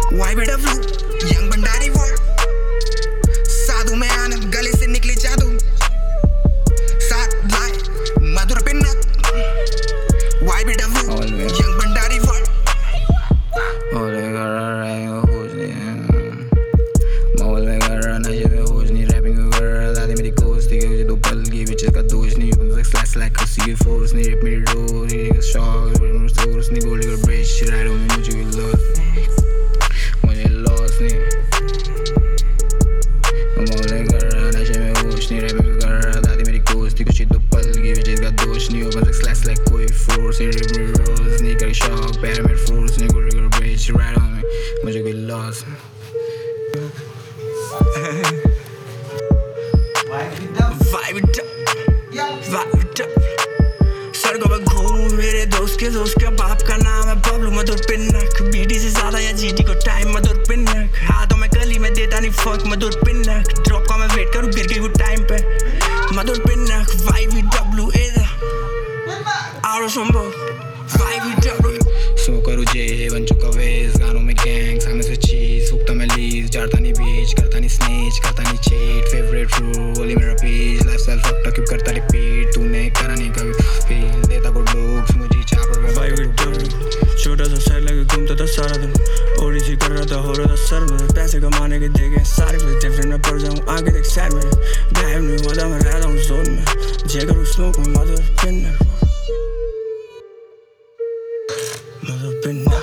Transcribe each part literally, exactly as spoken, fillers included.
Y बेटा फ्लू यंग भंडारी वर्ड साधु में आनंद गले से निकले जादू साथ लाए मधुर पिन्नक वाई बेटा फ्लू यंग भंडारी वर्ड ओले कर रहा है कुछ नहीं माहौल में कर रहा नशे में होश नहीं रैपिंग कर रहा दादी मेरी कोस्ट थी मुझे दो पल की बिचेस का दोष नहीं यूं स्लैश लाइक किसी की फोर्स नहीं रिप मेरी डोर ये शॉक सोर्स नहीं गोल्ड का ब्रेच राइड में मुझे भी लॉस मुझे लॉस नहीं माहौल में कर रहा नशे में होश नहीं रैपिंग कर रहा दादी मेरी कोस्ट थी कुछ दो पल की बिचेस का दोष नहीं यूं स्लैश लाइक कोई फोर्स नहीं रिप मेरी डोर नहीं कर शॉक पैरामिड फोर्स नहीं गोल्ड का ब्रेच राइड में मुझे भी लॉस Vibe it up, vibe it up. सड़कों पर घूमूं मेरे दोस्त के दोस्त का बाप का नाम है बबलू मधुर पिन्नक बीडी से ज्यादा या जीटी को टाइम मधुर पिन्नक हाथों में कली में देता नहीं फक मधुर पिन्नक ड्रॉप का मैं वेट करूं गिर गई वो टाइम पे मधुर पिन्नक वाई वी डब्ल्यू इधर आउट संभव वाई वी डब्ल्यू सो करूँ जे बन चुका वेज गानों में गैंग सामने से चीज हुकता मैं लीज जाता नहीं बीच करता नहीं स्नेच करता नहीं चीट फेवरेट फ्रूट बोली मेरा पीच लाइफस्टाइल फक्टा क्यों करता रिपीट तूने करा नहीं कभी फील देता गुड लुक्स मुझे चापर में वाई वी डब्ल्यू छोटा सा शहर लगे घूमता था सारा दिन ओडी सी कर रहा था हो रहा था सर में पैसे कमाने के देखे सारे फिर डिफरेंट में पड़ जाऊँ आगे देख साइड में गायब नहीं होता मैं रहता हूँ जोन में जे करूँ स्मोक में मधुर पिन्नक मधुर पिन्नक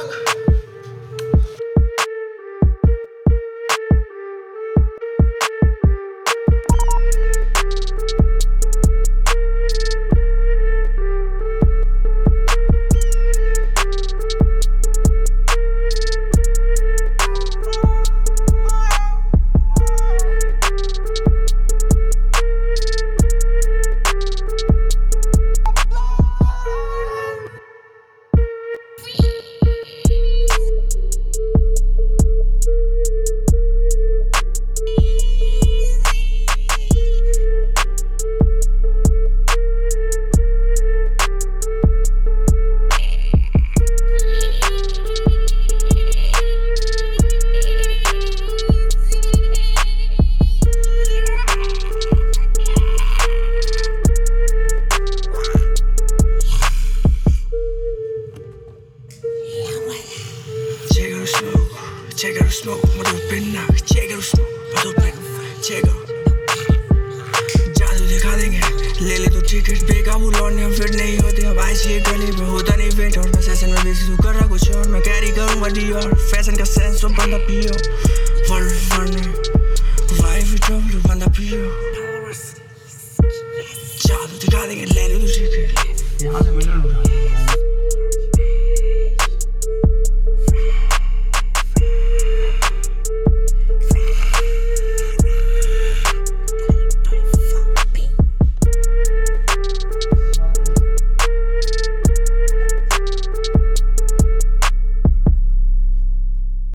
Check out smoke, मधुर पिन्नक check out smoke, मधुर पिन्नक check out जादू दिखा देंगे ले ले तो टिकट बेकाबू लौटने हम फिट नहीं होते अब आइसी ये गली में होता नहीं वेट और मैं सेशन में बेसी तू कर रहा कुछ और मैं कैरी करूँगा डियोर फैशन का सेंस तो बंदा पियो वर्ल्ड फन वाइफ डब्ल्यू बंदा पियो जादू दिखा देंगे ले ले तो टिकट यहाँ से मिलना